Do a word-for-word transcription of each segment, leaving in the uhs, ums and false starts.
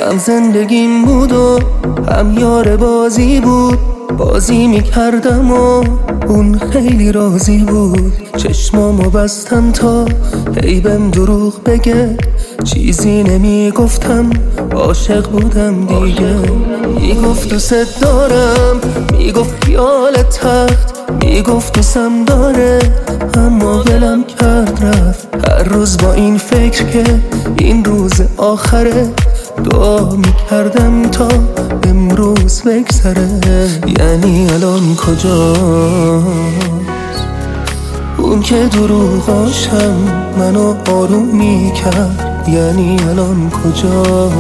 هم زندگیم بود و هم یار بازی بود. بازی میکردم و اون خیلی راضی بود. چشمامو بستم تا هی بهم دروغ بگه، چیزی نمیگفتم، عاشق بودم دیگه. میگفت دوست دارم، میگفت خیال تخت، میگفت دوستم داره، اما ولم کرد رفت. هر روز با این فکر که این روز آخره، دعا میکردم تا امروز بگذره. یعنی الان کجاست اون که دروغاشم منو آروم میکرد؟ یعنی الان کجاست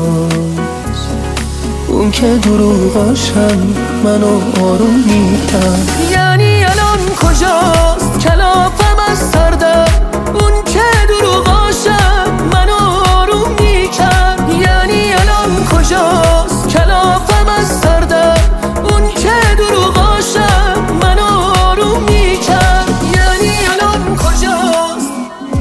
اون که دروغاشم منو آروم میکرد؟ یعنی الان کجاست کلافم از سردم، اون که دروغاشم منو آروم میکرد؟ یعنی الان کجاست کلافم از سردم، اون که دروغاشم منو آروم میکرد؟ یعنی الان کجاست؟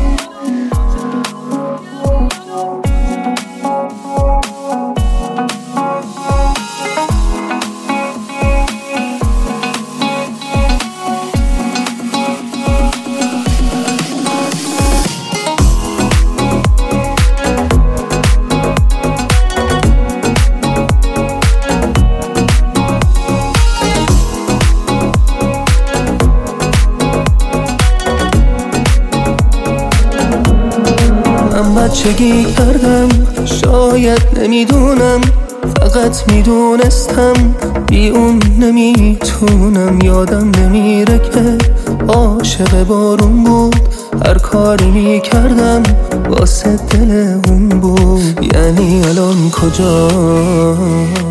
بچگی کردم، شاید نمیدونم، فقط میدونستم بی اون نمیتونم. یادم نمیره که عاشق بارون بود، هر کاری میکردم واسه دل اون بود. یعنی الان کجاست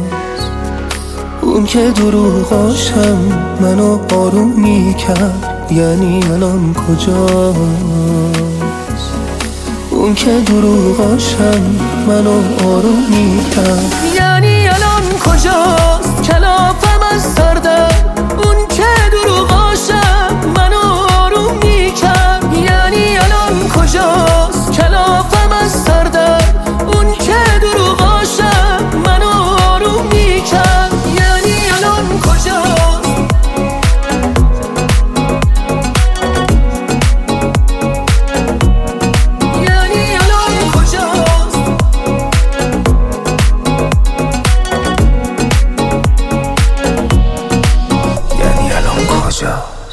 اون که دروغاشم منو آروم میکرد؟ یعنی الان کجاست اون که دروغاشم منو آروم میکرد؟ یعنی الان کجاست کلافم از سردم، اون که دروغاشم منو آروم میکرد؟ یعنی الان کجاست کلافم از سردم، اون که دروغاشم منو آروم میکرد؟ یعنی الان کجاست؟ کجا